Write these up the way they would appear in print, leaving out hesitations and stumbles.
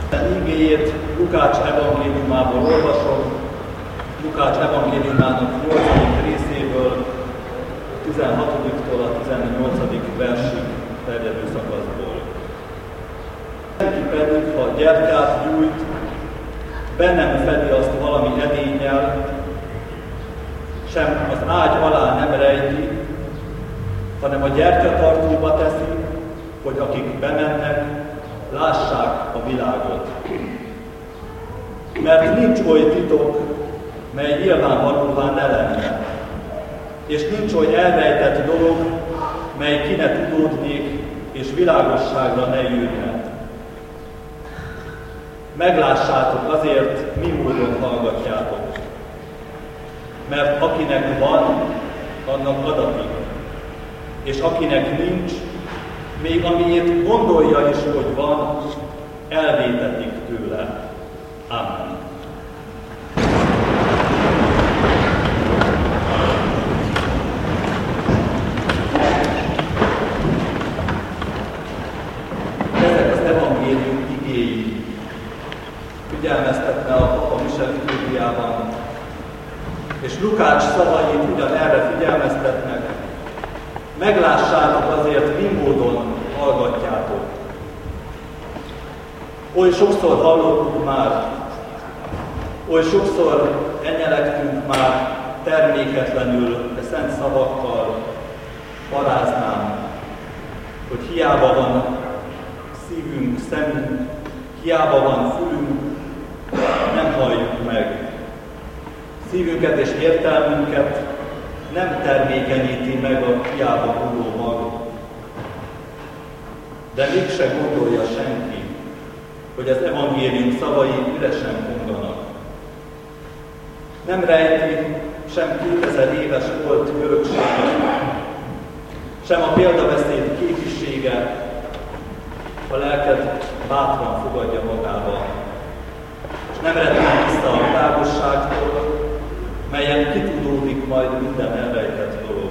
Igéjét Lukács evangéliumából olvasom, Lukács evangéliumának 8. részéből, 16-tól a 18. versig terjedő szakaszból. Senki pedig, ha gyertyát gyújt, be nem fedi azt valami edénnyel, sem az ágy alá nem rejti, hanem a gyertyatartóba teszi, hogy akik bemennek, lássák a világot. Mert nincs oly titok, mely nyilvánvalóvá ne lenne, és nincs oly elrejtett dolog, mely ki ne tudódnék, és világosságra ne jöjjön. Meglássátok azért, mi módon hallgatjátok. Mert akinek van, annak adatik, és akinek nincs, még amiért gondolja is, hogy van, elvétetik tőle. Amen. Ezek az evangélium igéi figyelmeztetne a papa mise liturgiában, és Lukács szavai ugyanerre figyelmeztetnek. Meglássátok azért, mi módon hallgatjátok. Oly sokszor hallottuk már, oly sokszor enyelegtünk már terméketlenül, de szent szavakkal paráznám, hogy hiába van szívünk, szemünk, hiába van fülünk, nem halljuk meg. Szívünket és értelmünket nem termékenyíti meg a hiába hulló mag. De mégse gondolja senki, hogy az evangélium szavai üresen mondanak. Nem rejti sem 2000 éves volt öröksége, sem a példabeszéd képisége, a lelked bátran fogadja magába, és nem retten vissza a világosságtól, melyen kitudódik majd minden elrejtett dolog.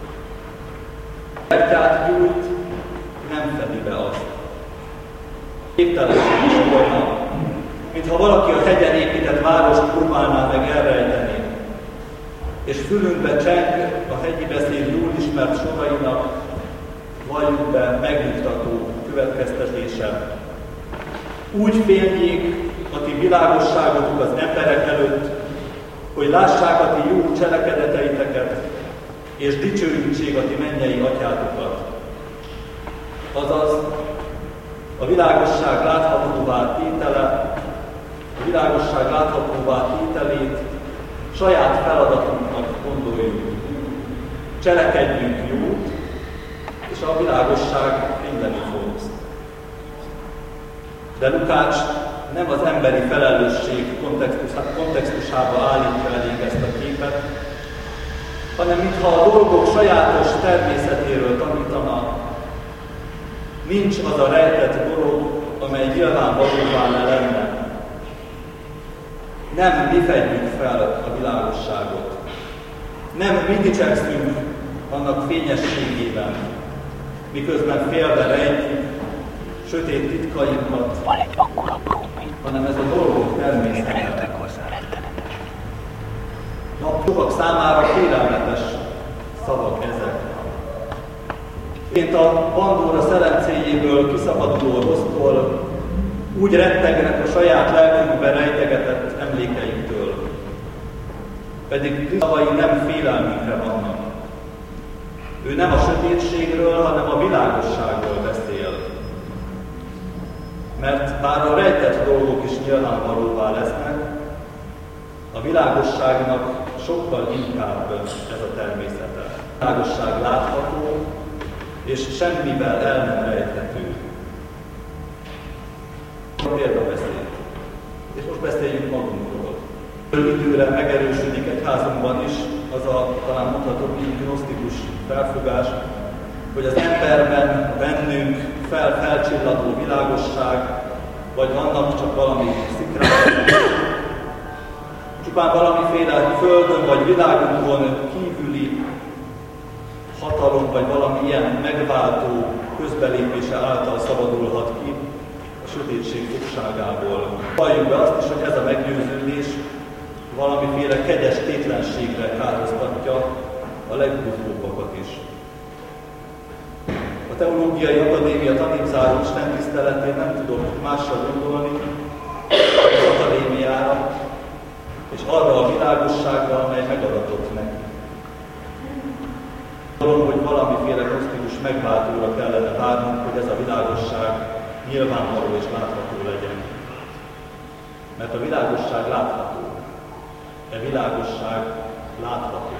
Gyertyát gyújt, nem fedi be azt. Képtelenség is volna, mintha valaki a hegyen épített várost próbálná meg elrejteni, és fülünkbe cseng a hegyi beszéd jól ismert sorainak, valljuk be megnyugtató következtetése. Úgy féljék a ti világosságotok az emberek előtt, hogy lássák a ti jó cselekedeteiteket, és dicsőítsék a ti mennyei atyátokat. Azaz, a világosság láthatóvá tétele, a világosság láthatóvá tételét saját feladatunknak gondoljuk. Cselekedjünk jót, és a világosság fényleni fog. De Lukács nem az emberi felelősség kontextusába állítja elénk ezt a képet, hanem mintha a dolgok sajátos természetéről tanítana, nincs az a rejtett dolog, amely nyilvánvalóvá ne lenne. Nem mi fedjük fel a világosságot. Nem mi dicsekszünk annak fényességében, miközben félve rejtjük sötét titkainkat, hanem ez a dolgok természete. Sokak számára félelmetes szavak ezek. Mint a Pandóra szelencéjéből kiszabaduló rossztól, úgy rettegnek a saját lelkünkben rejtegetett emlékeinktől. Pedig szavai nem félelmünkre vannak. Ő nem a sötétségről, hanem a világosságról beszél. Mert bár a rejtett dolgok is nyilvánvalóvá lesznek, a világosságnak sokkal inkább ez a természete. A világosság látható, és semmivel el nem rejthető. A példabeszéd. És most beszéljünk magunkról. Időre megerősödik egyházunkban is az a, talán mondhatom így, gnosztikus felfogás, hogy az emberben, bennünk felcsilladó világosság, vagy annak csak valami szikrája, csupán valamiféle földön vagy világunkon kívüli hatalom, vagy valami ilyen megváltó közbelépése által szabadulhat ki a sötétség fogságából. Valljuk be azt is, hogy ez a meggyőződés valamiféle kegyes tétlenségre kárhoztatja a legbuzgóbbakat is. A Teológiai Akadémia tanévzáró istentiszteletén nem tudok másra gondolni, az akadémiára, és arra a világosságra, amely megadatott neki. Gondolom, hogy valamiféle kozmikus megváltóra kellene várnunk, hogy ez a világosság nyilvánvaló és látható legyen. Mert a világosság látható. A világosság látható.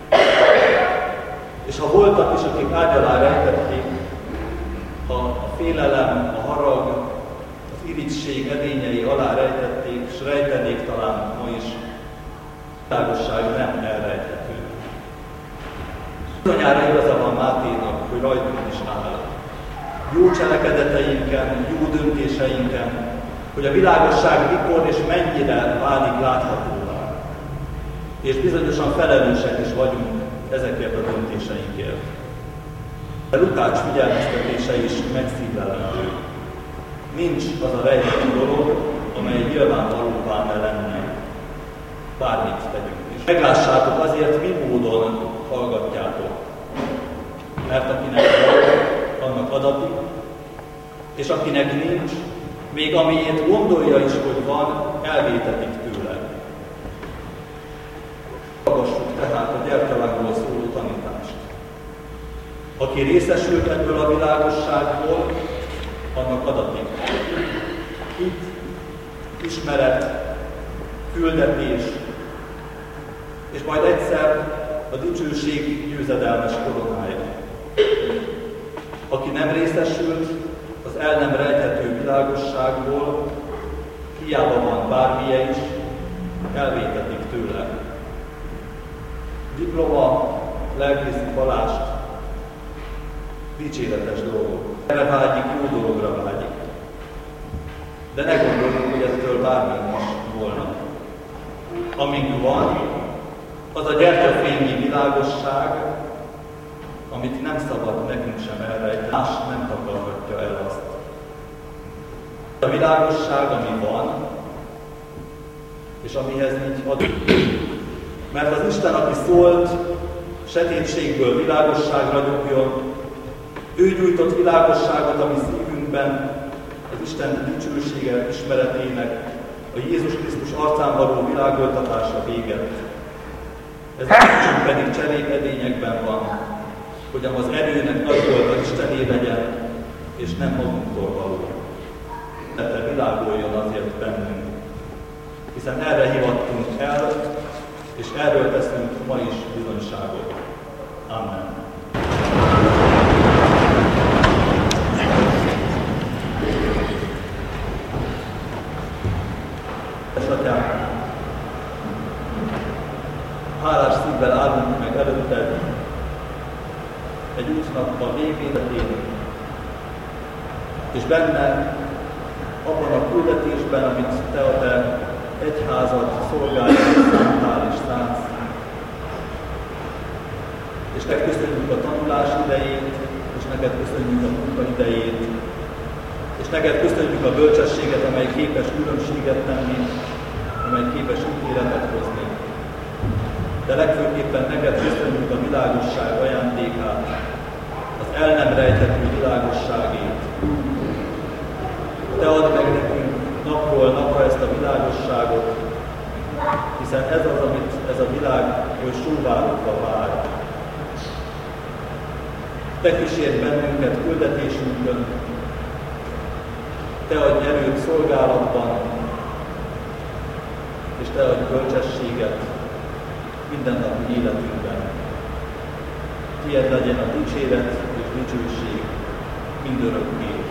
És ha voltak is, akik ágy alá rejtették, ha a félelem, a harag, az irigység edényei alá rejtették, és rejtenék talán ma is, a világosság nem elrejthető. Bizonyára igaza van Máténak, hogy rajtunk is áll. Jó cselekedeteinken, jó döntéseinken, hogy a világosság mikor és mennyire válik láthatóvá. És bizonyosan felelősek is vagyunk ezekért a döntéseinkért. De Lukács figyelmeztetése is megszívlelendő. Nincs az a rejtett dolog, amely nyilvánvalóvá ne lenne. Bármit tegyünk is. Meglássátok azért, mi módon hallgatjátok. Mert akinek van, annak adatik, és akinek nincs, még amiért gondolja is, hogy van, elvétetik tőle. Hallgassuk tehát a gyertyalangról szóló tanítást. Aki részesült ebből a világosságból, annak adatik. Hit, ismeret, küldetés, és majd egyszer a dicsőség győzedelmes koronája. Aki nem részesült az el nem rejthető világosságból, hiába van bármilyen is, elvétetik tőle. Diploma, lelkészi vallást, dicséretes dolgok. Erre vágyik, jó dologra vágyik. De ne gondoljuk, hogy ettől bármi is volna. Amink van, az a gyertyafényi világosság, amit nem szabad nekünk sem elrejteni, más nem takarhatja el azt. A világosság, ami van, és amihez így adunk. Mert az Isten, aki szólt, sötétségből világosságra nyugjon, ő nyújtott világosságot a mi szívünkben, az Isten dicsősége ismeretének, a Jézus Krisztus arcán való világoltatása véget. Ez nekünk pedig cserépedényekben van, hogy az erőnek nagy volt az Istené legyen, és nem magunktól való. De világoljon azért bennünk, hiszen erre hivattunk el, és erről teszünk ma is bizonyságot. Amen. Atyám, hálás szívvel állunk meg előtted egy útnak a végéletén, és benne, abban a küldetésben, amit te a te egyházad szolgálják, szántál és szánsz. És neked köszönjük a tanulás idejét, és neked köszönjük a munka idejét, és neked köszönjük a bölcsességet, amely képes különbséget tenni, amely képes ítéletet hozni. De legfőképpen neked köszönjük a világosság ajándékát, az el nem rejthető világosságét. Te add meg nekünk napról napra ezt a világosságot, hiszen ez az, amit ez a világ oly sóvárogva vár. Te kísérj bennünket küldetésünkön, te adj erőt szolgálatban, és te adj bölcsességet mindennapi életünkben. Tiéd legyen a dicséret és dicsőség mindörökké.